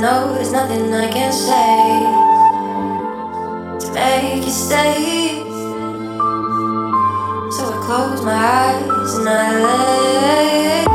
know there's nothing I can say to make you stay. So I close my eyes and I lay.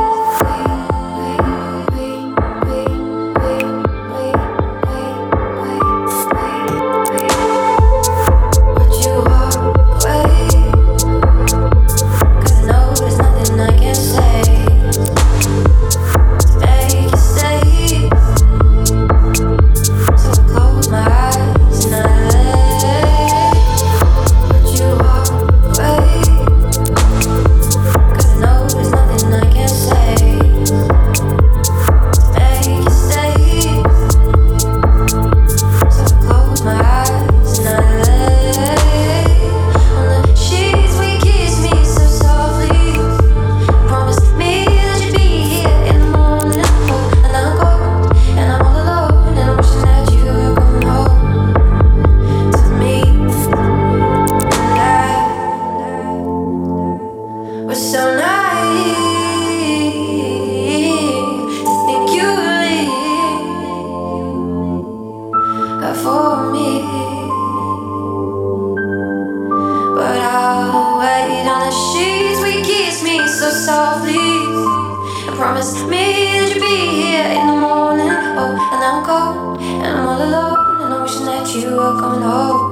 For me, but I'll wait on the sheets. We kiss me so softly and promise me that you'll be here in the morning. Oh, and I'm cold and I'm all alone and I'm wishing that you were coming home.